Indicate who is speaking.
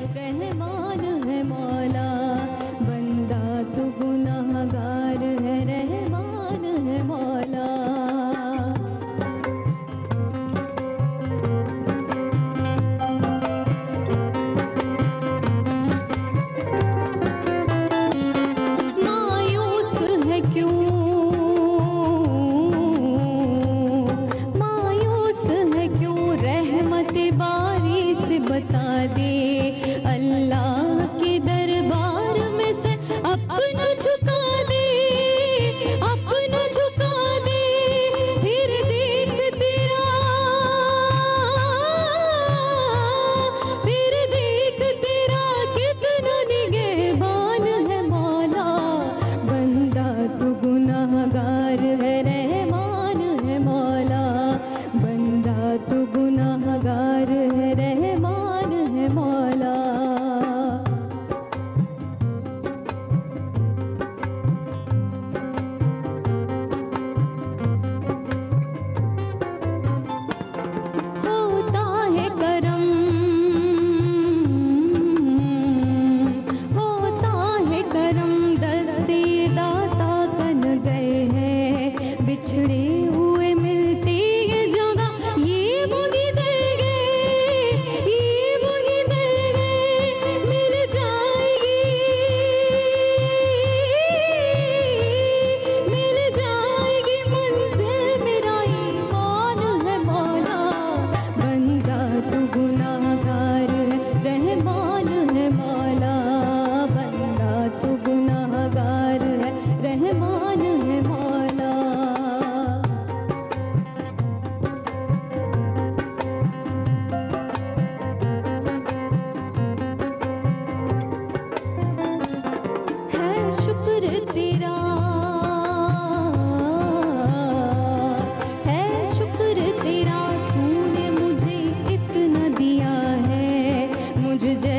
Speaker 1: रहमान है मौला, बंदा तो गुनाहगार है, रहमान है मौला। मायूस है क्यों, मायूस है क्यों, रहमत बारी से बता दे। अल्लाह के दरबार में से अपना झुका दे, अपना झुका दे, फिर देख तेरा, फिर देख तेरा कितना निगहबान है मौला, बंदा तो गुनाहगार है, रहमान है मौला, बंदा तो गुनाहगार है, रहमान है मौला। होता है करम, होता है करम, दस्ते दाता कन गए हैं, बिछड़े हुए मिलते ये जगह, ये मुगी दर गए, ये मुगी दर गए, मिल जाएगी, मिल जाएगी मंजिल, मेरा ईमान है मौला, बंदा तो गुनाहगार है, रहमान है मौला, बंदा तो गुनाहगार है, रहमान है मौला। है शुक्र तेरा, है शुक्र तेरा, तूने मुझे इतना दिया है, मुझ जैसा